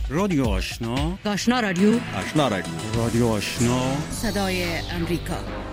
رادیو آشنا، آشنا رادیو، آشنا رادیو، رادیو آشنا، صدای امریکا.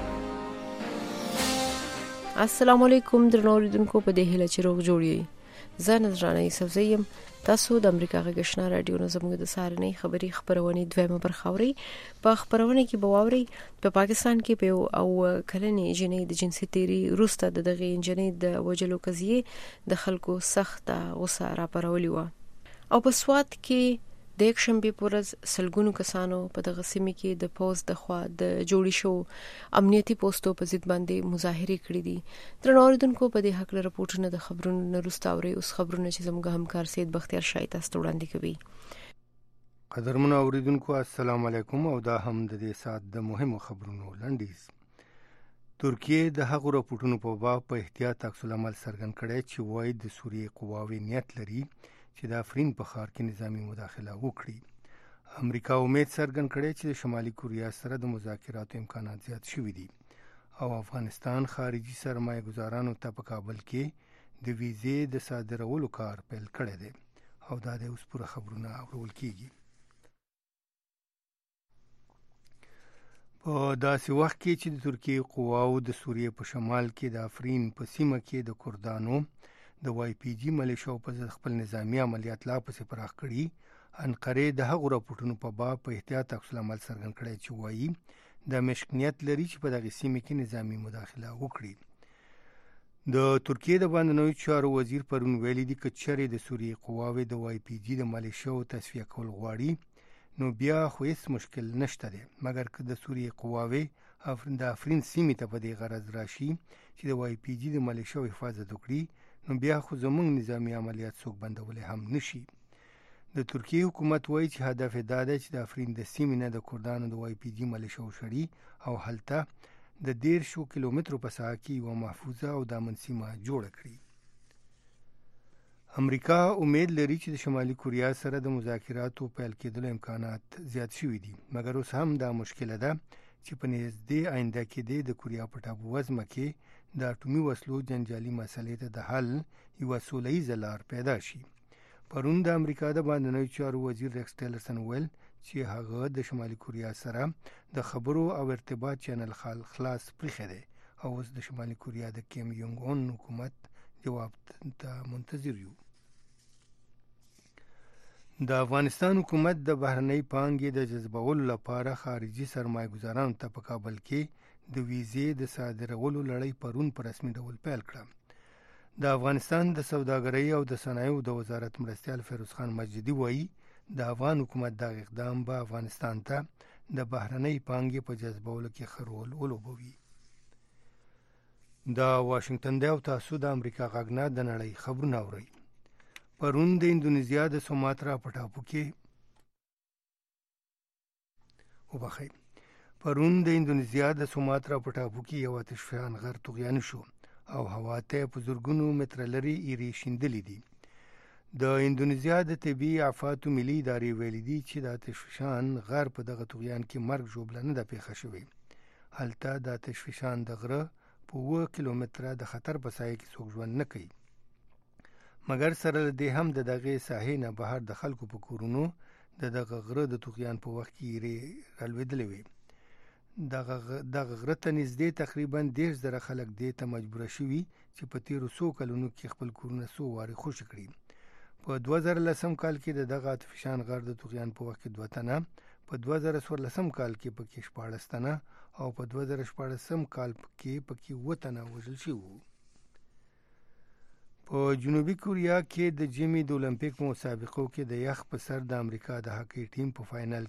السلام علیکم درنو اوریدونکو، په دې هیله چې روغ جوړ یې. زه نذرانه یوسفزۍ یم. تاسو د امریکا غږ آشنا رادیو نه زموږ د سهارنۍ خبري خبرونه دویمه برخه اورئ. په خبرونه کې به واورئ په پاکستان کې په او کلنې جنې د جنسي تیری روسته د دغه جنې د وجلو قضیه د خلکو سخت غوسه راپارولې و. او په سوات کې د یک شنبه پورز سلګونو کسانو په دغه سیمه کې د پوز د خوا د جوړی شو امنیتي پوسټو په ضد باندې مظاهره کړې دي. تر اوریدونکو په دې حق له راپورټونو د خبرونو نورستاوري اوس خبرونه چې زموږ همکار سید بختیار شای تاسو وړاندې کوي. قدرمن اوریدونکو السلام علیکم او دا هم د دې سات د مهمو خبرونو لنډیز. ترکیه د هغو راپورټونو په باب په احتیاط عکس العمل څرګند کړی چې وایي د سوریې قواوې نیت لري چې د افرین په ښار کې نظامی مداخله وکړي. امریکا امید څرګند کړی چې د شمالي کوریا سره د مذاکراتو امکانات زیات شوي دي او افغانستان خارجي سرمایه گزارانو ته په کابل کې د ویزې د صادرولو کار پیل کړی دی او دا د اوس پوره خبرونه اورول کیږي. په داسې وخت کې چې د ترکیه قواو د سوریې په شمال کې د افرین په سیمه کې د کردانو د وای پی جی ملیشو په ضد خپل نظامی عملیات لا پسې پراخ کړي، انقره د هغو راپورټونو په باب په احتیاط عکس العمل څرګند کړی چې وایي د مشک نیت لري چې په دغه سیمه کې نظامی مداخله وکړي. د ترکیه د باندنوي چارو وزیر پرون ویلي دي چې چېرې د سوریې قواوې د وای پی جی د ملیشو تصفیه کول غواړي نو بیا خو هیڅ مشکل نشته دی، مګر که د سوریې قواوې د افرین سیمې ته په دې غرض راشي چې د وای پی جی د ملیشو حفاظت وکړي نو بیا خو زمونږ نظامی عملیات څوک بندولی هم نشي. د ترکیه حکومت وایي چې هدف دا دی چې د افرین د سیمې نه د کردانو د وای پی جی ملیشو شړي او هلته د 10 کیلومترو په ساحه کې یوه محفوظه او د امن سیمه جوړه کړي. امریکا امید لري چې د شمالي کوریا سره د مذاکراتو پیل کېدلو امکانات زیات شوي دي، مګر اوس هم دا مشکله ده چې په نږدې آینده کې د کوریا په ټاپووزمه کې د اټومي وسلو جنجالي مسلې ته د حل یوه سوله ییزه لار پیدا شي. پرون د امریکا د باندنوي چارو وزیر ریکس ټیلرسن ویل چې هغه د شمالي کوریا سره د خبرو او ارتباط چینل خلاص پریښی دی او اوس د شمالي کوریا د کیم یونګ اون حکومت جواب ته منتظر یو. د افغانستان حکومت د بهرنۍ پانګې د جذبولو لپاره خارجي سرمایه گزارانو ته په کابل کې د ویزې د صادرولو لړۍ پرون په رسمي ډول پیل کړه. د افغانستان د سوداګرۍ او د صنایعو د وزارت مرستیال فیروز خان مجدي وایي د افغان حکومت دغه اقدام به افغانستان ته د بهرنۍ پانګې په جذبولو کې ښه رول ولوبوي. د واشنگټن دی او تاسو د امریکا غږ نه د نړۍ خبرونه اورئ. پرون د اندونیزیا د سوماترا په ټاپو کې پرون د اندونیزیا د سوماترا په ټاپو کې یو آتشفشان غر طغیان شو او هوا ته په زرګونو متره لرې ایرې شیندلې دي. د اندونیزیا د طبي آفاتو ملي ادارې ویلي دي چې د آتشفشان غر په دغه طغیان کې مرګ ژوبله نه ده پیښه شوې. هلته د آتشفشان د غره په 7 کیلومتره د خطر په سایه کې څوک ژوند نه کوي، مګر سره له دې هم د دغې ساحې نه بهر د خلکو په کورونو د دغه غره د طغیان په وخت کې ایرې رالوېدلې وي. دغه غره ته نږدې تقریبا 10,000 خلک دې ته مجبوره شوي چې په تیرو 100 کلونو کې خپل کورونه 100 وارې خوشي کړي. په 2010 کال کې د دغه آتشفشان غر د طغیان په وخت کې 2 تنه، په 2014 کال کې پکې 14 تنه او په 2014 کال کې پکې 7 تنه وژل شوي وو. په جنوبي کوریا کې د ژمي د اولمپیک مسابقو کې د یخ په سر د امریکا د هاکی ټیم په فاینل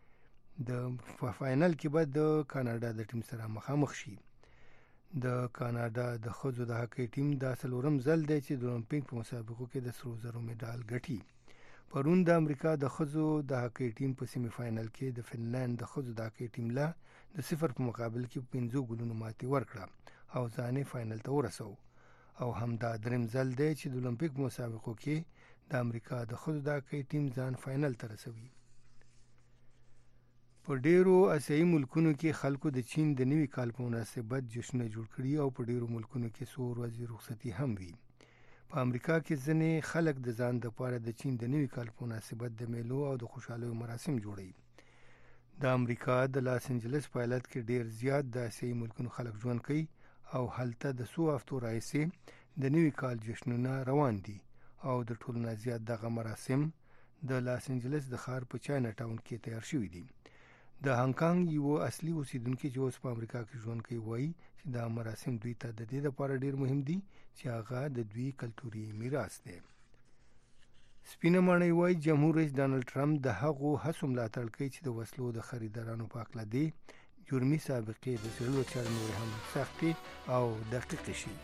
کې به د کاناډا د ټیم سره مخامخ شي. د کاناډا د ښځو د هاکی ټیم دا 4م ځل دی چې د اولمپیک په مسابقو کې د سرو زرو مډال ګټي. پرون د امریکا د ښځو د هاکی ټیم په سیمی فاینل کې د فنلند د ښځو د هاکی ټیم له د 0 په مقابل کې 5 ګولونو ماتې ورکړه او ځان یې فاینل ته ورسو. او همدا دریم ځل دی چې د اولمپیک مسابقو کې د امریکا د ښځو د هاکی ټیم ځان فاینل ته رسوي. په ډیرو اسیایي ملکونو کې خلکو د چین د نوي کال په مناسبت جشنونه جوړ کړي او په ډیرو ملکونو کې څو ورځې رخصتي هم وي. په امریکا کې ځینې خلک د ځان لپاره د چین د نوي کال په مناسبت د میلو او د خوشحالۍ مراسم جوړوي. د امریکا د لاس انجلس په ایالت کې ډیر زیات د آسیایي ملکونو خلک ژوند کوي او هلته د څو هفتو راهیسې د نوي کال جشنونه روان دي او د ټولو نه زیات دغه مراسم د لاس انجلس د ښار په چاینا ټاون کې تیار شوي دي. د هانګ کانګ یو اصلي اوسیدونکي چې اوس په امریکا کې ژوند کوي وایي چې دا مراسم دوی ته د دې لپاره ډیر مهم دي چې هغه د دوی کلتوري میراث دی. سپینه ماڼۍ وایي جمهور رئیس ډانلډ ټرمپ د هغو هڅو ملاتړ کوي چې د وسلو د خریدارانو په هکله دی جرمي سابقې د څېړلو چارې نورې هم سختې او دقیقې شي.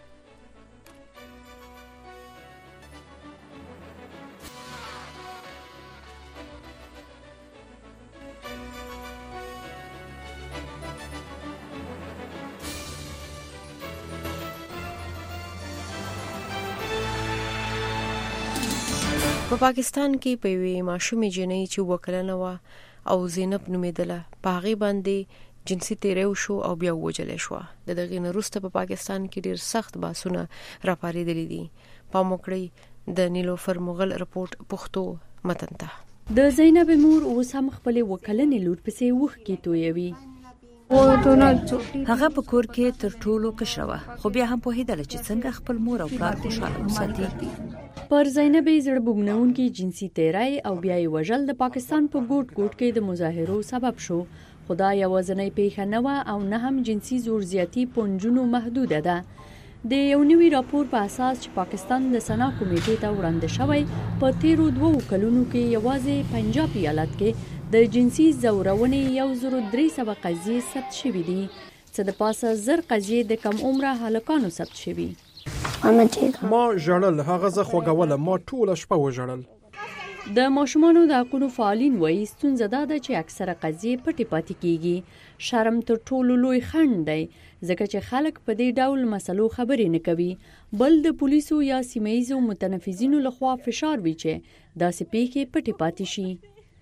په پاکستان کې په یوې ماشومې جنۍ چې وکلنه وه او زینب نومېدله په هغې باندې جنسي تیری وشو او بیا ووژلې شوه. د دغې نه وروسته په پاکستان کې ډېر سخت بحثونه راپارېدلي دي. پام وکړئ د نیلوفر مغل رپورټ پښتو متن ته. د زینب مور اوس هم خپلې وکلنې لور پسې اوښکې تویوي. هغه په کور کې تر ټولو کشره وه خو بیا هم پوهېدله چې څنګه خپل مور او پلار خوشحاله وساتي. پر زینب زړه بوږنونکي جنسي تیری او بیا یې وژل د پاکستان په ګوټ ګوټ کې د مظاهرو سبب شو. خو دا یوازینۍ پیښه نه وه او نه هم جنسي زور زیاتي په نجونو محدوده ده. د یو نوي راپور په اساس چې پاکستان د سنا کمیټې ته وړاندې شوی په تیرو 2 کلونو کې یوازې پنجاب ایالت کې د جنسي زورونې 1300 قضیې ثبت شوي دي چې د پاسه 1000 قضیې د کم عمره هلکانو ثبت شوي. ما ژړل، هغه زه خوږوله، ما ټوله شپه وژړل. د ماشومانو د حقونو فعالین وایي ستونزه دا ده چې اکثره قضیې پټې پاتې کیږي. شرم تر ټولو لوی خنډ دی ځکه چې خلک په دې ډول مسلو خبرې نه کوي. بل د پولیسو یا سیمه‌ییزو متنفذینو لخوا فشار وي چې داسې پیښې پټې پاتې شي.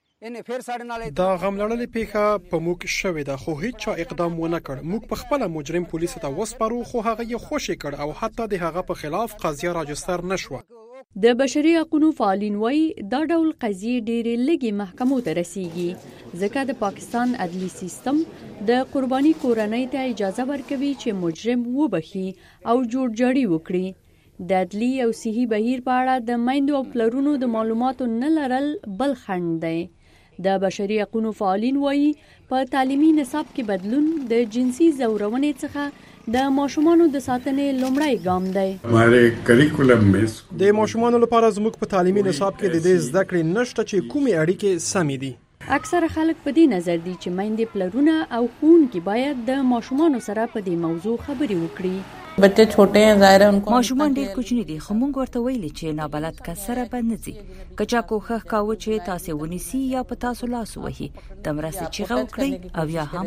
دا غم لړلې پیښه په موږ شوې ده خو هیڅ چا اقدام ونه کړ. موږ په خپل مجرم پولیسو ته وسپارو خو هغه یې خوشی کړ او حتی د هغه په خلاف قضیه راجستر نشوه. د بشري حقوقو فعالین وایي دا ډول قضیې ډېرې لږې محکمو ته رسیږي ځکه د پاکستان عدلي سیستم د قرباني کورنۍ ته اجازه ورکوي چې مجرم وبخي او جوړجاړي وکړي. د عدلي او صحي بهیر په اړه د میندو او پلرونو د معلوماتو نه لرل بل خنډ دی. د بشري حقوقو فعالین وایي په تعلیمي نصاب کې بدلون د جنسي زورونې څخه د ماشومانو د ساتنې لومړی ګام دی. د ماشومانو لپاره زموږ په تعلیمي نصاب کې د دې زده کړې نشته چې کومې اړیکې سمې دي. اکثره خلک په دې نظر دي چې میندې پلرونه او ښوونکي باید د ماشومانو سره په دې موضوع خبرې وکړي. بچے چھوٹے ہیں ظاهر ہے انکو ماشومان ډیر کوچني دي خو موږ ورته ویلي چې نابلد کس سره به نه ځي. کچا کوخه کاوه چې تاسو ونیسي یا په تاسو لاس وهي د مرستې چیغه وکړي او یا هم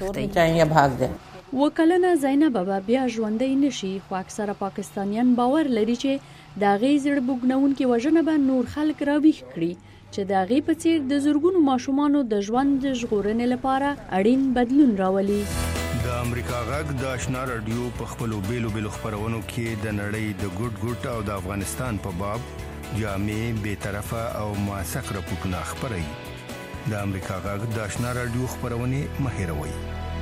وتښتئ. وکلنه زینب بیا ژوندۍ نشي خو اکثره پاکستانیان باور لري چې د هغې زړه بوږنونکې وژنه به نور خلک راویښ کړي چې د هغې په څیر د زرګونو ماشومانو د ژوند د ژغورنې لپاره اړین بدلون راولي. د امریکا غږ د آشنا رادیو په خپلو بیلو خپرونو کې د نړۍ د ګوټ ګوټ او د افغانستان په باب جامع بې طرفه او موثق راپورټونه خپروي. د امریکا غږ د آشنا رادیو خپرونې مه هېروئ.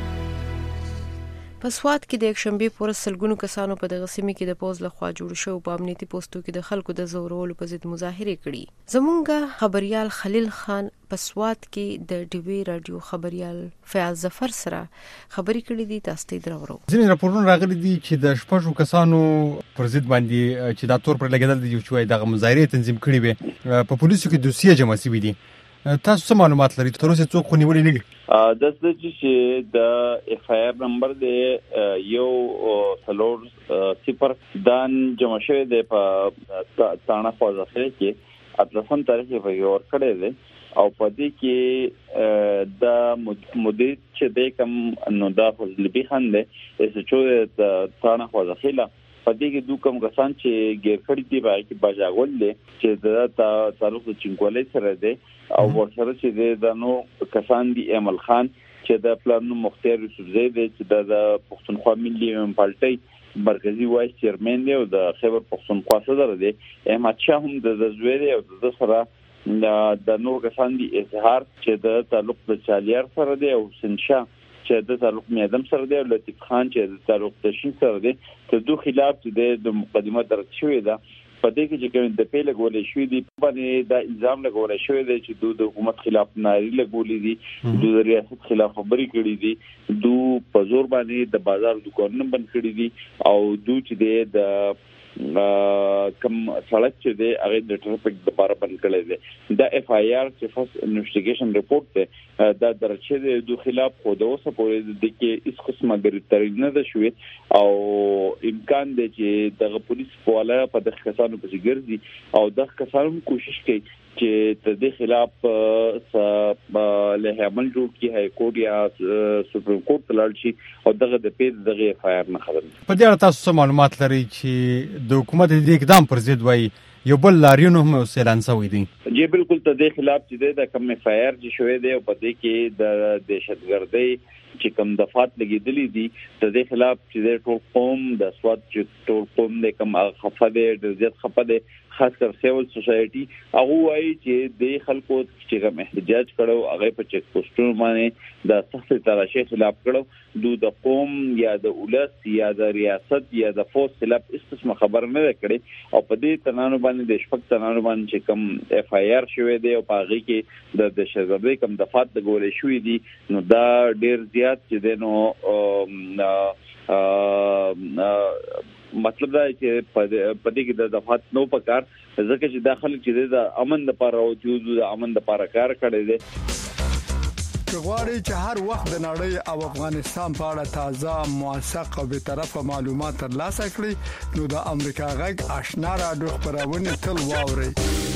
په سوات کې د یکشنبې په ورځ سلګونو کسانو په دغه سیمه کې د پوز لخوا جوړ شوی په امنیتي پوسټو کې د خلکو د زورولو په ضد مظاهرې کړي. زمونږ خبريال خلیل خان په سوات کې د ډیوی رادیو خبريال فیاض ظفر سره خبرې کړې دي. تاسو ته درورو. ځینې راپورونه راغلي دي چې د شپږو کسانو پر ضد باندې چې دا تور پر لګیدل دي چې دغه مظاهرې تنظیم کړي وي په پولیسو کې دوسیه جمع شوې دي. تاسو څه معلومات لرئ؟ تر اوسه څوک خو نیولې نه دي. د چې د اف آی آر نمبر دی 1 دان جمع شوی دی په تانا خوازخه کې 18 تاریخ په یور کړی دی او په دې کې د مدیر چې د کم نو دا فضلبی خان دی چې د تانا خوازخه لا په دې کې دوه کم کسان چې ګیر کړی دی باندې باجاګول دي چې د تعلق د چنګولې سره دی او ورسره چې د نو کسان دی امل خان چې د پلانو مختار یوسفزی دی چې د پښتونخوا ملي پارټي مرکزی وایس چیرمن دی او د خیبر پختونخوا صدر دی احمد شاه هم د زویری او د سره د نور کسان دي اظهار چې د تعلق د چالیار سره دی او سنشا چې د تعلق میادم سره دی او لطیف خان چې د تعلق د شین سره دی ته دوه خلاف چې د مقدمه درج شوې ده په دې کې چې کوم د پیل غولې شوې دي باندې دا الزام لګول شوی دی چې د حکومت خلاف ناری لګولې دي د ریاست خلاف خبري کړې دي دو په زور باندې د بازار دکانونه بند کړې دي او دو چې د کم سړک چې دی هغه د ټرافیک لپاره بند کړی دی دا اف آی آر چې فرست انویسټیګیشن رپورت دی دا درچه دی د خلاف خو د اوسه پورې د کې هیڅ قسمه ګرفتاری نه ده شوې او امکان دی چې د پولیس په والا په دغه کسانو پسې ګرځي او دغه کسانو کوشش کوي چې د دې خلاف له عمل جوړ کی هاي کورټ یا سپریم کورټ تلل شي او دغه د پیډ دغه اف آی آر نه خبر په دې اړه تاسو معلومات لري چې د حکومت د اقدام پر ضد وایي یو بل لاریون هم اعلان شوی دی جی بالکل ته د خلاف چې د کم اف آی آر چې شوی دی او په دې کې د دهشتګردۍ چې کم دفعات لګیدلې دي ته د خلاف چې د ټول قوم د سواد چې ټول قوم د کم خفه دی د زیات خفه دی خاص کر سیول سوسایټي هغه وایي چې د خلکو چې کوم احتجاج کړو هغه په چیک پوسټونو باندې د سخت تلاشي خلاف کړو د قوم یا د ولس یا د ریاست یا د فوج خلاف هیڅ قسمه خبر نه کړي او په دې تنانو باندې د شپږ تنانو باندې چې کوم اف آی آر شوی دی او په هغه کې د دهشتګردۍ کوم دفعات د ګولې شوې دي نو دا ډیر زیات چې دینو مطلب دا چې په دې کې د دفعات نو پکار ځکه چې داخله چې د امن لپاره او د امن لپاره کار کړی دی غواړي چې هر وخت د نړۍ او افغانستان په اړه تازه موثق او به طرفه معلومات ترلاسه کړئ نو د امریکا غږ آشنا رادیو خبرونه تل واورئ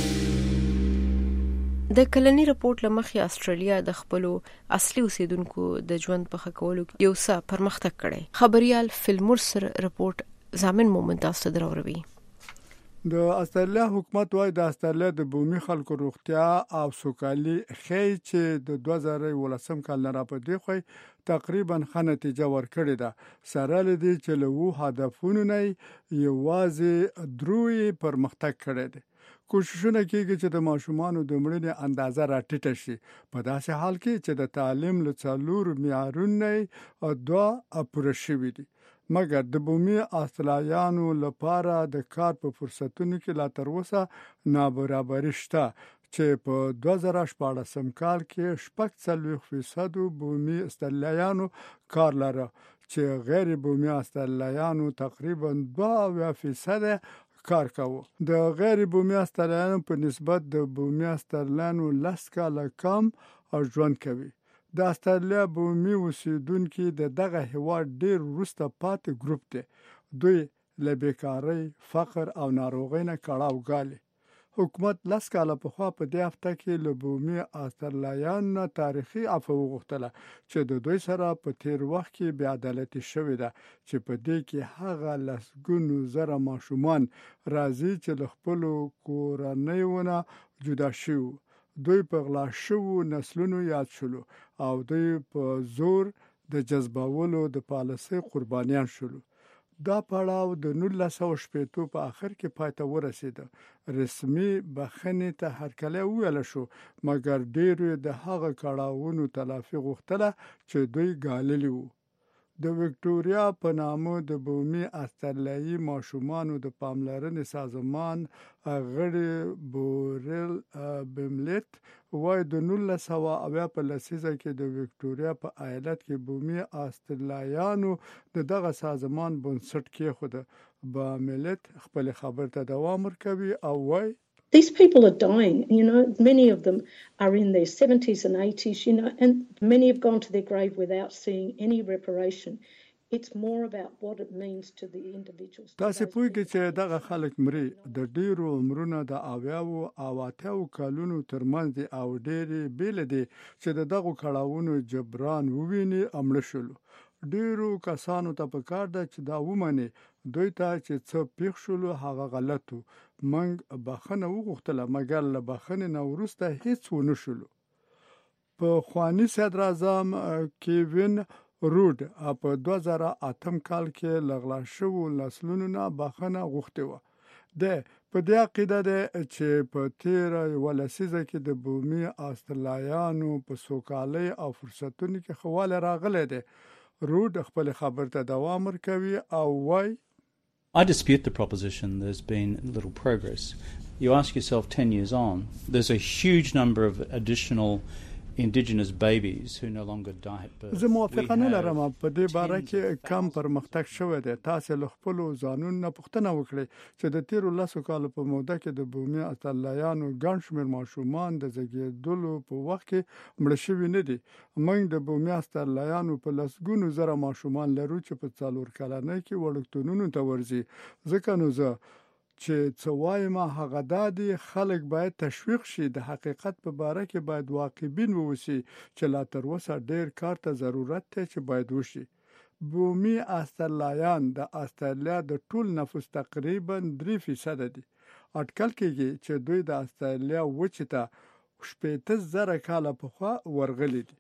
د کلنی رپورت لمخې استرالیا د خپل اصلي اوسیدونکو د ژوند په خکولو یو څه پرمختګ کړی خبريال فلمورسر رپورت زامن مومنت تاسو دروروي د استرالیا حکومت وايي د استرالیا د بومي خلکو روغتیا او سوکالي خې چې د 2018 کال نه راپدې خو تقریبا ښه نتیجه ورکړې ده سره لدی چې له هدفونو نه یوازې دروي پرمختګ کړی دی کوششونه کیږي چې د ماشومانو د مړینې اندازه راټیټه شي په داسې حال کې چې د تعلیم له څلور معیارونو او دوه پوره شوي دي مګر د بومي استرالیانو لپاره د کار په فرصتونو کې لا تر اوسه نابرابري شته چې په 2014 کال کې 40% بومي استرالیانو کار لري چې غیر بومي استرالیانو تقریبا 2% کار کاوه د غیر بومي استرالیانو په نسبت د بومي استرالیانو لس کاله کم او ژوند کوي د استرالیا بومي اوسیدونکو د دغه هیواد ډیر وروسته پاتې ګروپ دی دوی له بیکاری فقر او ناروغۍ نه کړهو غالي حکومت لاس کاله په خوا په دې هفته کې له بومي استرالیانو تاریخي عفو وغوښتله چې د دوی سره په تیر وخت کې بې عدالتي شوې ده چې په دې کې هغه لسګونو زره ماشومان راځي چې له خپل کورنیونه جدا شوي دوی په غلا شوو نسلونو یاد شولو او دوی په زور د جذبولو د پالیسۍ قربانیان شولو دا پړاو د 1980 په اخر کې پای ته ورسید رسمي بخښنې ته هرکله ویل شو مګر ډېر د هغه کړهونو تلافي غوښتله چې دوی ګاللي وو د وکټوريا په نامه د بومي استرالیایي ماشومانو د پاملرنې سازمان غړي بورل بملت وای د 1900 په لسیزه کې د وکټوريا په ایالت کې بومي استرالیایانو دغه سازمان بنسټ کېښود بملت خپل خبر ته دوام ورکوي او وای These people are dying, many of them are in their 70s and 80s, and many have gone to their grave without seeing any reparation. It's more about what it means to the individuals. تاسو پوهیږئ چې دغه خلک مري د ډیرو عمرونو د اویاو او اتاو کالونو ترمنځ او ډیری بیل دي چې دغه کړهونو جبران وویني امړ شول ډیرو کسانو ته پکار ده چې دا ومني دوی ته چې څه پیښ شول هغه غلطو منګ بخنه وغوښتله مګر له بخنه نه وروسته هیڅ ونه شول په خواني صدر اعظم کیوین رود په 2008 کال کې لغلا شوو نسلونو نه بخښنه غوښتې وه. په دې عقیده ده چې په تیره یوه لسیزه کې د بومي استرالایانو په سوکالۍ او فرصتونو کې ښه والی راغلی دی. رود خپل خبر ته دوام ورکوي او وایي I dispute the proposition there's been little progress. You ask yourself 10 years on, there's a huge number of additional indigenous babies who no longer die at birth. زه موافقه نه لرم په دې باره کې کم پرمختګ شوی دی. تاسو له خپلو ځانونو نه پوښتنه وکړئ چې د تیرو 10 کالو په موده کې د بومي استرالایانو ګڼ شمېر ماشومان د زیږېدلو په وخت کې مړه شوي نه دي. موږ د بومي استرالایانو په لسګونو زره ماشومان لرو چې په 4 کلنۍ کې وړکتونونو ته ورځي. ځکه نو زه چې څه وایم هغه دا دي خلک باید تشویق شي. د حقیقت په باره کې باید واقعبین ووسی چې لا تر اوسه ډېر کار ته ضرورت دی چې باید وشي. بومي استرالایان د استرالیا د ټول نفوس تقریبا 3% دي. اټکل کېږي چې دوی د استرالیا وچې ته 80,000 کاله پخوا ورغلي دي.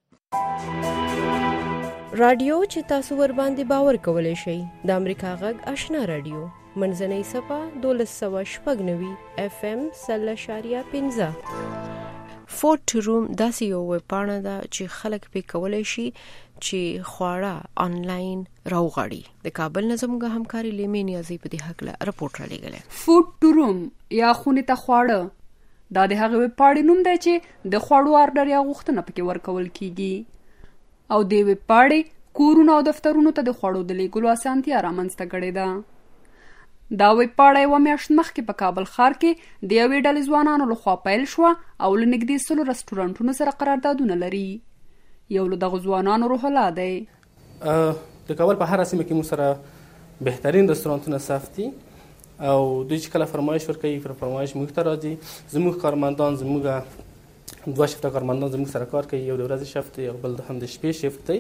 رادیو چې تاسو ور باندې باور کولای شئ د امریکا غږ آشنا رادیو منځنۍ صفه 1290 FM 0.15 فورت روم داسې یو ویبپاڼه ده چې خلک پې کولای شي چې خواړه آنلاین راوغاړي. د کابل نه زموږ همکاري لیمې نیازي په دې هکله رپورټ را لېږلی. فورت روم یا خونې ته خواړه دا د هغې ویبپاڼې نوم دی چې د خواړو آرډر یا غوښتنه پکې ورکول کیږي او د ویبپاڼې کورونو او دفترونو ته د خوړو د لیږلو اسانتیا رامنځته کړې ده. دا ویبپاڼه یوه میاشت مخکې په کابل ښار کې د یوې ډلې ځوانانو لخوا پیل شوه او له نږدې 100 رسټورانټونو سره قراردادونه لري. یو له دغو ځوانانو روح الله دی. د کابل په هره سیمه کې موږ سره بهترین رسټورانټونه صف دي او دوی چې کله فرمایش ورکوي پر فرمایش موږ ته راځي. زموږ کارمندان زموږ 2 شفته کارمندان زموږ سره کار کوي. یو د ورځې شفت دی او بل هم د شپې شفت دی.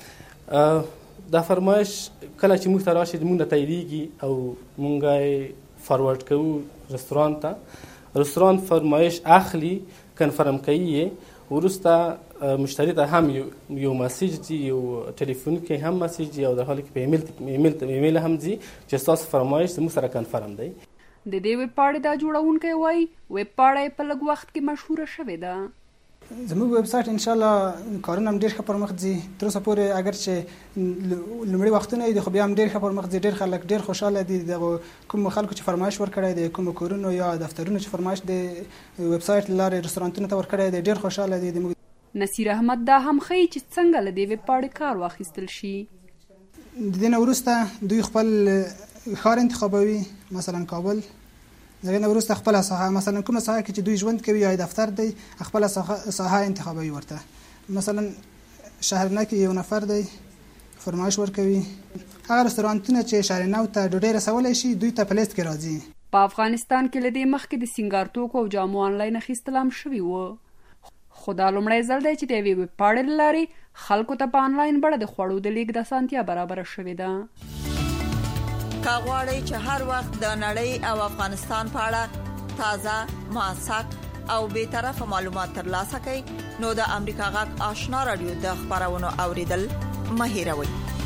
دا فرمایش کله چې موږ ته راشي موږ ته تاییدېږي او موږ یې فارورډ کوو رستورانت ته. رستورانت فرمایش اخلي کنفرم کوي وروسته مشتری ته هم یو میسج دی یو ټلیفون کې هم میسج دی او د حال کې په ایمیل هم دی چې تاسو فرمایش موږ سره کنفرم دی. د دې ویبپاڼې دا جوړونکی وایي ویبپاڼه په لږ وخت کې مشهوره شوې ده. زموږ ویب سایټ ان شاء الله کارونه هم ډېر ښه پرمخ ځي. تر اوسه پورې اگر چې لومړی وختونه دي خو بیا هم ډېر ښه پرمخ ځي. ډېر خلک ډېر خوشاله دي. د کوم خلکو چې فرمایش ورکړی دی کوم کورونو یا دفترونو چې فرمایش د ویب سایټ لارې رستورانتونو ته ورکړی دی ډېر خوشاله دي. نصیر احمد دا هم ښیي چې څنګه له دې ویبپاڼې کار واخیستل شي. د دې نه وروسته دوی خپل ښار انتخابوي مثلا کابل. دغه نه وروسته خپل ساحه مثلا کومه ساحه کې چې دوی ژوند کوي یا دفتر دی خپل ساحه انتخابوي. ورته مثلا شهرنه کې یو نفر دی فرمایش ورکوي. هغه رستورانتونه چې شهرنه ته ډوډۍ رسولای شي دوی ته په لیست کې راځي. په افغانستان کې له دې مخکې د سینګار توکو او جامو آنلاین اخیستل هم شوي وو. خو دا لومړی ځل دی چې د یوې ویبپاڼې له لارې خلکو ته په آنلاین بڼه د خوړو د لیږد اسانتیا برابره شوې ده. که غواړئ چې هر وخت د نړۍ او افغانستان په اړه تازه، موثق او بی‌طرفه معلومات ترلاسه کړئ نو د امریکا غږ آشنا رادیو د خبرونو اوریدل مه هېروئ.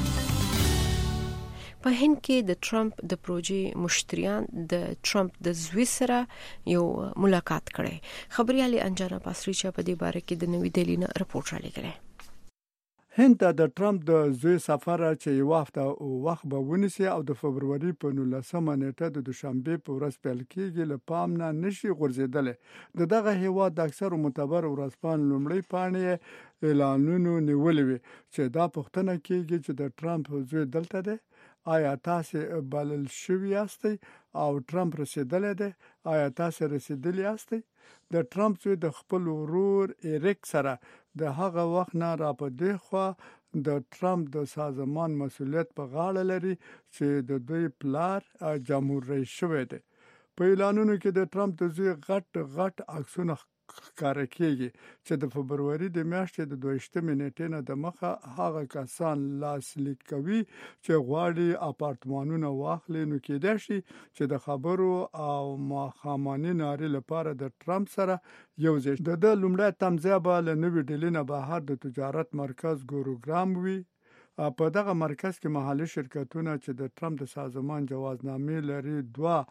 په هند کې د ټرمپ د پروژې مشتریان د ټرمپ د زوی سره یو ملاقات کړي. خبريالي انجانا پاسریچا په دې باره کې د نوې دهلی نه رپورټ را لګره. هند ته د ټرمپ د زوی سفر چې یو هفته وخت به ونیسي او د فبروري په 19 نیټه د دوشنبه په ورځ پیل کېږي له پام نه نشي غورځېدلی. دغه هیواد د اکثر معتبر ورځپاڼو لومړی پاڼې اعلانونو نیولې وي چې دا پوښتنه کېږي چې د ټرمپ زوی دلته دی. آیا تاسو بلل شوي یاستئ او ټرمپ رسیدلی دی؟ آیا تاسو رسیدلی یاستئ؟ د ټرمپ زوی د خپل ورور ایریک سره د هغه وخت نه را په دې خوا د ټرمپ د سازمان مسؤلیت په غاړه لري چې د دوی پلار جمهور رئیس شوی دی. په اعلانونو کې د ټرمپ د زوی غټ عکسونه ښکاره کېږي چې د فبروري د میاشتې د 22 نیټې نه د مخه هغه کسان لاسلیک کوي چې غواړي اپارتمانونه واخلي. نو کېدای شي چې د خبرو او ماښاماني نارې لپاره د ټرمپ سره یو ځای د لومړی تمځای به له نوې ډیلي نه بهر د تجارت مرکز ګوروګرام وي په دغه مرکز کې محلي شرکتونه چې د ټرمپ د سازمان جوازنامې لري 2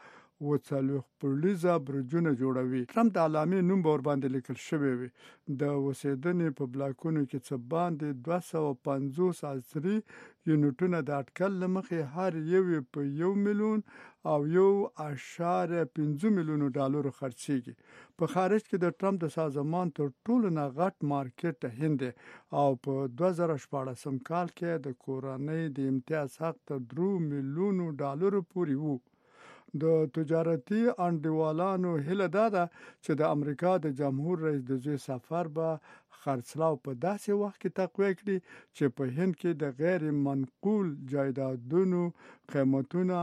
پولیسا برجونه جوړوي. ټرمپ د علامې نوم به ور باندې لیکل شوی وي. د اوسېدنې په بلاکونو کې څه باندې 250 عصري یونټونه د اټکل لمخې هر یو په 1 میلیون او 1.5 میلیون ډالر خرڅيږي. په خارج کې د ټرمپ د سازمان تر ټولو نه غټ مارکیټ هند او په 2014 کال کې د کورنۍ د امتیاز حق تر 3 میلیون ډالر پورې وو. د تجارتي انډیوالانو هیله ده چې د امریکا د جمهور رئیس د زوی سفر به خرڅلاو په داسې وخت کې تقویه کړي چې په هند کې د غیر منقول جایدادونو قیمتونه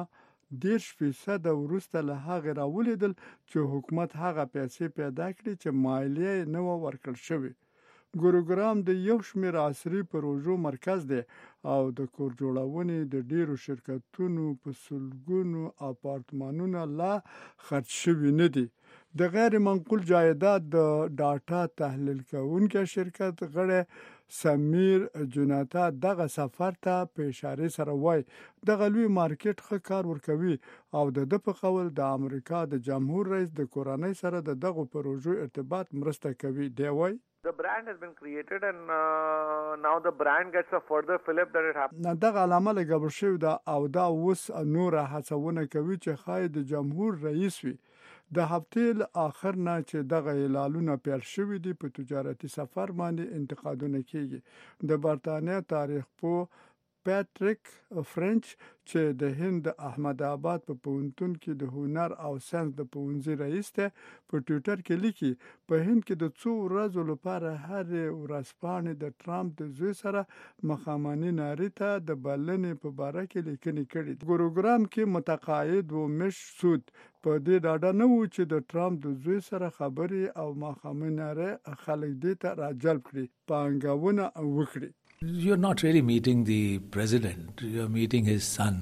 10% وروسته له هغه راولیدل چې حکومت هغه پیسې پیدا کړي چې مالیه نه ورکړل شوې. ګروګرام د یو شمېر عصري پروژو مرکز دی او د کور جوړونې د ډیرو شرکتونو په سلګونو اپارتمانونه لا خرڅ شوي نه دي. د غیر منقول جایداد د ډاټا تحلیل کوونکي شرکت غړی سمیر جوناتا دغه سفر ته په اشاره سره وای دغه لوی مارکیټ ښه کار ورکوي او د په قول د امریکا د جمهور رئیس د کورنۍ سره دغه پروژو ارتباط مرسته کوي. دی وای The brand has been created and now the brand gets a further fillip that it happens. دغه علامه لګبر شوی دا او دا اوس نور هڅونه کوي چې خای د جمهور رئیس وي. د هفتې اخر نه چې دغه اعلانونه پیل شوی دي په تجارتي سفر باندې انتقادونه کیږي. د برتانیا تاریخ په پیټریک فرنچ چې د هند احمد آباد په پوهنتون کې د هنر او ساينس د پوهنځي رئیس ته په ټوئیټر کې لیکي په هند کې د 2 ورځو لپاره هر ورځپاڼې د ټرمپ د زوی سره مخامنۍ ناری ته د بلنې په باره کې لیکنې کړي. ګروګرام کې متقاعد و مش سود په دې ډاډه نه و چې د ټرمپ د زوی سره خبرې او مخامنۍ ناری خلک دې ته راجلب کړي پانګونه وکړي. You're not really meeting the president, you're meeting his son.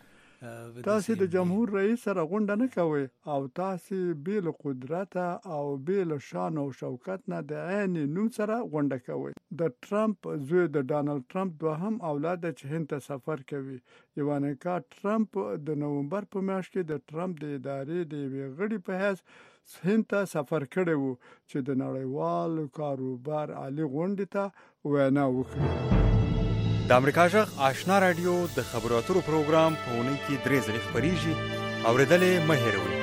تاسو د جمهور رئیس سره غونډه نه کوئ او تاسو بیل قدرت او بیل شان او شوکت نه د عین نوم سره غونډه کوئ. د ټرمپ زوی د ډانلډ ټرمپ دوهم اولاد چې هند ته سفر کوي. ایوانکا ټرمپ د نومبر په میاشت کې د ټرمپ د ادارې د یوې غړي په حیث هند ته سفر کړی وو چې د نړیوال کاروبار عالی غونډې ته وینا وکړي. د امریکا جغ آشنا رادیو د خبرو اترو پروګرام په اونۍ کې 3 ځله خبريږي اوریدلې مه هېروئ.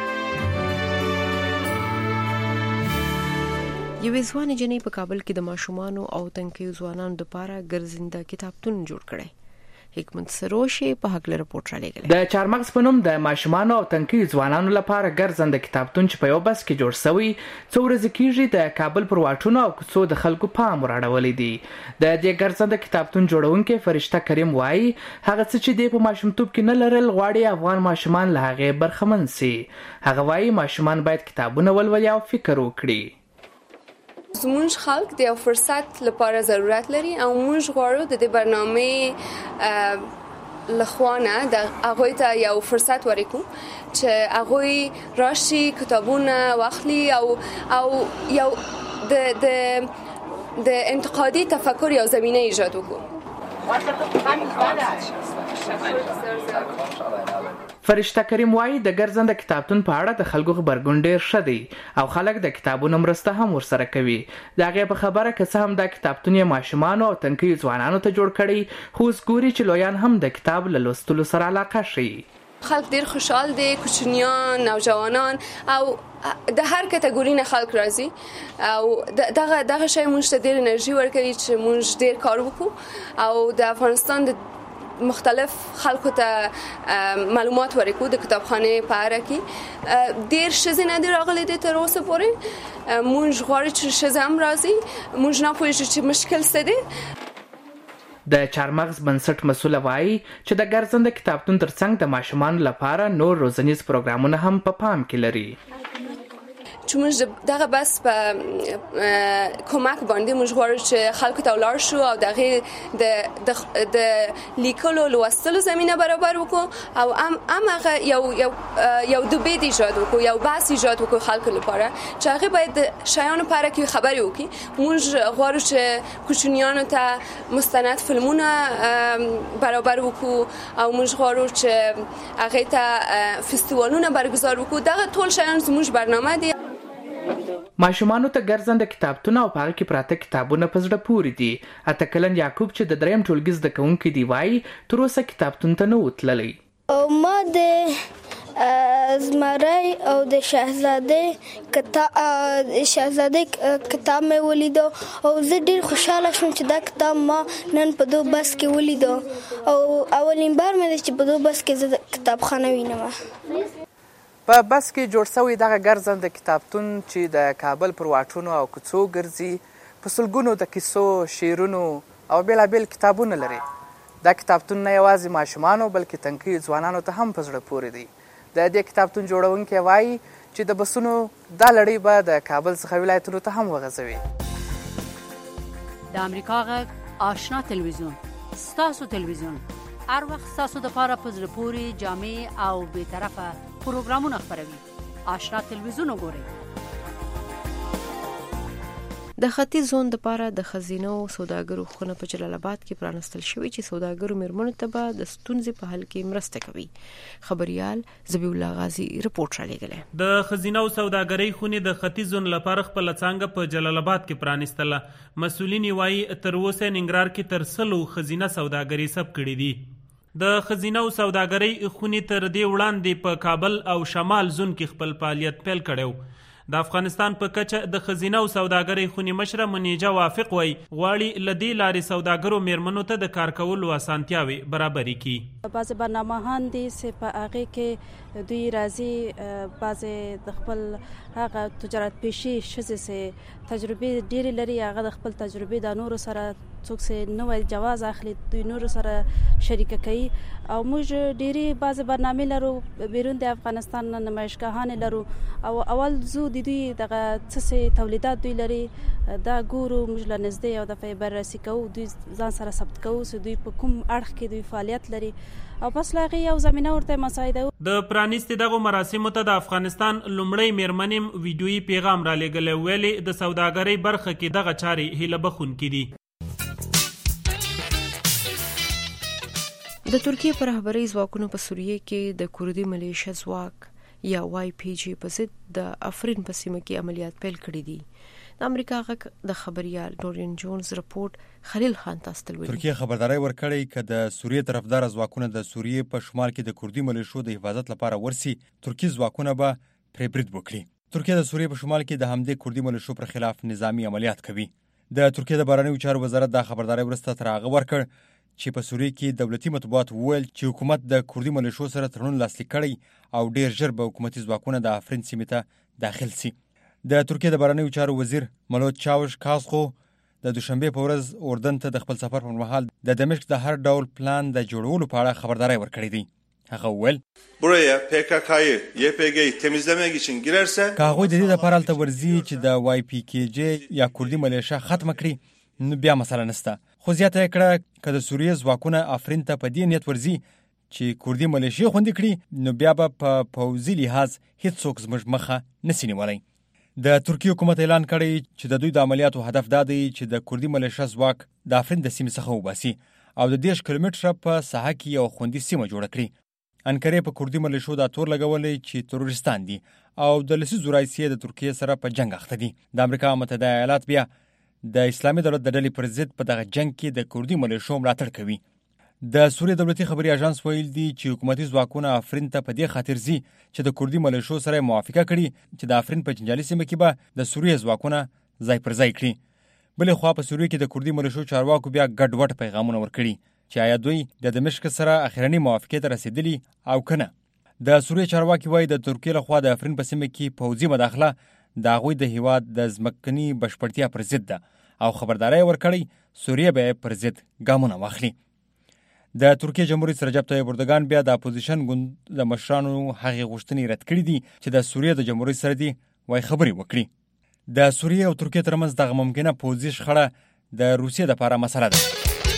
یوې ځوانې جنۍ په کابل کې د ماشومانو او تنکیو ځوانانو لپاره ګرځنده کتابتون جوړ کړی. حکمت سروشي په حق له رپورټ را لګل. د چارمغز په نوم د ماشومانو او تنکیو ځوانانو لپاره ګرځنده کتابتون چې په یو بس کې جوړ شوی څو ورځې کېږي د کابل پر واټونو او کوڅو د خلکو پام راړولې دي. د دې ګرځنده کتابتون جوړونکي فرشته کریم وایي هغه څه چې د په ماشومتوب کې نه لرل غواړي افغان ماشومان له هغه برخمن سي. هغه وایي ماشومان باید کتابونه ولولي او فکر وکړي. زمونږ خلک د یو فرصت لپاره ضرورت لري او موږ غواړو د دې برنامه لخوانه د هغوی ته یو فرصت ورکو چې هغوی راشي کتابونه واخلي او یو د انتقادي تفکر یو زمینه ایجاد وکړو. فرشته کریم وایي د ګرځنده کتابتون په اړه د خلکو خبرګون ډیر ښه دی او خلک د کتابونو مرسته هم ورسره کوي. د هغې په خبره که څه هم دا کتابتون یې ماشومانو او تنکیو ځوانانو ته جوړ کړی خو اوس ګوري چې لویان هم د کتاب له لوستلو سره علاقه ښیي. خلک ډیر خوشحال دي، کوچنیان، نوجوانان او د هر کټګوري نه خلک راځي او دغه شی موږ ته ډیر انرژي ورکوي چې موږ ډیر کار وکړو او د افغانستان د مختلف خلکو ته معلومات ورکو د کتابخانه په اړه کې. ډیر ښځې نه دي راغلي دي تر اوسه پورې. موږ غواړو چې ښځې هم راځي. موږ نه پوهیږو چې مشکل څه دی. د چارمغز بنسټ مسؤل وایي چې د ګرځنده کتابتون ترڅنګ د ماشومانو لپاره نور روزنیز پروګرامونه هم په پام کې لري. چې موږ دغه بس په کومک باندې موږ غواړو چې خلکو ته ولاړ شو او دغه د لیکلو لوستلو زمينه برابر وکړو او هغه یو دبیر ایجاد وکړو، یو بحث ایجاد وکړو خلکو لپاره چې هغه باید شایانو لپاره کې خبري وکړي. موږ غواړو چې کوچنیانو ته مستند فلمونه برابر وکړو او موږ غواړو چې هغه ته فستیوالونه برگزار وکړو. دغه ټول شیان زموږ برنامه دي. ماشومانو ته ګرځنده کتابتون او پاره کې پراته کتابونه په زړه پورې دي. اته کلن یعقوب چې د دریم ټولګي زده کوونکی دی وایي تر اوسه کتابتون ته نه وتللی. ما د زمری او د شاهزاده کتاب مې ولیدو او زه ډیر خوشاله شوم چې دا کتاب ما نن په دو بس کې ولیدو او اولین بار مې چې په دو بس کې زه کتابخانه وینم. په بس کې جوړ شوی دغه ګرځنده کتابتون چې د کابل پر واټونو او کوڅو ګرځي په سلګونو د کیسو، شعرونو او بېلابېل کتابونه لري. دا کتابتون نه یوازې ماشومانو بلکې تنکي ځوانانو ته هم په زړه پورې دی. د دې کتابتون جوړونکی وایي چې د بسونو دا لړۍ به د کابل څخه ولایتونو ته هم وغځوي. د امریکا غږ آشنا تلویزیون، ستاسو تلویزیون، هر وخت ستاسو دپاره په زړه پورې جامع او بېطرفه پروګرامونه خپروي. آشنا تلویزیون وګورئ. د ختیځ زون د پاره د خزینه او سوداګرو خونه په جلال آباد کې پرانستل شوی چې سوداګرو میرمنو ته به د ستونزې په حل کې مرسته کوي. خبريال زبیح الله غازی رپورټ را لېږلی. د خزینه او سوداګرۍ خونې د ختیځ زون لپاره خپل څانګه په جلال آباد کې پرانستله. مسؤلین وايي تر اوسه ننګرهار کې تر 100 خزینه سوداګري ثبت کړي دي. د خزینه او سوداګرۍ خونې تر دې وړاندې په کابل او شمال زون کې خپل فعالیت پیل کړو. د افغانستان په کچه د خزینه او سوداګرۍ خونې مشره منیجه وافق وای غواړي لدی لارې سوداګرو میرمنو ته د کار کولو اسانتیاوي برابرې کړي. بعض برنامه‌هان دي چې په هغه کې دوی راځي بعض د خپل هغه تجارت پیشي شزه سه تجربه ډېری لري، هغه د خپل تجربه د نورو سره څوک سه نوې جواز اخلي دوی نورو سره شریک کوي او موږ ډېری بعض برنامه لرو بیرون د افغانستان نمایشګاهان لرو او اول زو د دوی دغه څه تولیدات دوی لري دا ګورو موږ لنځدې او د فایبر راسي کوو دوی ځان سره ثبت کوو چې دوی په کوم اړخ کې دوی فعالیت لري او پس لاغي یو زمينه ورته مساعده. د پرانیست دغه مراسمو ته د افغانستان لومړی میرمنیم ویډیويي پیغام را لېږلی ویلي د سوداګرۍ برخه کې دغه چارې هیله بخونکې دي. د ترکیه پر رهبرۍ ځواکونو په سوریه کې د کوردي ملیشیا ځواک یا وای پی جی په ضد د افرین په سیمه کې عملیات پیل کړي دي. د امریکا غږ د خبريال نورین جونز رپورټ خلیل خان تاسو ته ویلي. ترکیه خبرداري ورکړې چې د سوریه طرفدار ځواکونه د سوریه په شمال کې د کوردي ملیشو د حفاظت لپاره ورسي ترکیه ځواکونه به پرې برید وکړي. ترکیه د سوریه په شمال کې د همدې کوردي ملیشو پر خلاف نظامی عملیات کوي. د ترکیه د بهرنیو چارو وزارت د خبرداري ورسته تر هغه ورکړ چې په سوریه کې دولتي مطبوعات وویل چې حکومت د کوردي ملیشو سره تړون لاسلیک کړی او ډیر ژر به حکومتي ځواکونه د افرین سیمې ته داخل سي. د ترکیه د بهرنیو چارو وزیر ملوت چاوش کاسخو د دوشنبه په ورځ اردن ته د خپل سفر پر مهال د دمشق د هر ډول پلان د جوړولو په اړه خبرداري ورکړې دي. هغه وویل buraya PKK'yı YPG'yi temizlemek için girerse هغوی د دې لپاره الته ورځي چې د وای پی کې جی یا کوردي ملیشیا ختم کړي نو بیا مسله نشته. خو زیاته کړه چې د سوریه ځواکونه افرین ته په دې نیت ورځي چې کوردي ملیشیا خوندي کړي نو بیا به په پوځي لحاظ هیڅوک زموږ مخه نشي نیولی. د ترکیه حکومت اعلان کړی چې د دوی د عملیاتو هدف دا دی چې د کوردي ملیشیا ځواک د افرین د سیمې څخه وباسي او د 10 کیلومتره په ساحه کې یو خوندي سیمه جوړه کړي. انکره په کوردي ملیشو دا تور لګولې چې تروریستان دي او د لسیزو راځي د ترکیه سره په جنگ اخته دي. د امریکا متحده ایالات بیا د اسلامي دولت د ډلې پر ضد په دغه جنگ کې د کوردي ملیشو ملاتړ کوي. د سوریه دولتي خبري اژانس ویل دي چې حکومتي ځواکونه افرین ته په دې خاطر زی چې د کوردي ملیشو سره موافقه کړي چې د افرین په جنجالي سیمه کې به د سوریه ځواکونه ځای پر ځای کړي. بلې خوا په سوریه کې د کوردي ملیشو چارواکو بیا ګډوډ پیغامونه ورکړي چې آیا دوی د دمشق سره اخرنی موافقه ته رسیدلی او کنه. د سوریه چارواکي وایي د ترکیه لخوا د افرین په سیمه کې پوځي مداخله د هغوی د هیواد د ځمکني بشپړتیا پر ضد ده او خبرداري ورکړی سوریه به پر ضد ګامونه واخلي. د ترکیه جمهوریت رجب طیب اردوغان بیا د اپوزیشن ګوند د مشرانو هغه غوښتنې رد کړې دي چې د سوریه د جمهوریت سره دي وای خبرې وکړي. د سوریې او ترکیې ترمنځ دغه ممکنه پوځي شخړه د روسیې لپاره مسله ده.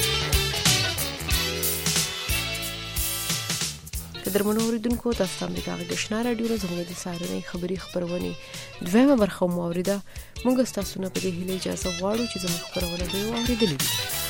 درمنو اوریدونکو تاسو ته امریکا غږ آشنا رادیو زموږ د سهارنۍ خبری خبرونه دویمه برخه مو اوریده. موږ تاسو نه په دې هیله اجازه غواړو چې زموږ خبرونه به واوریدلې.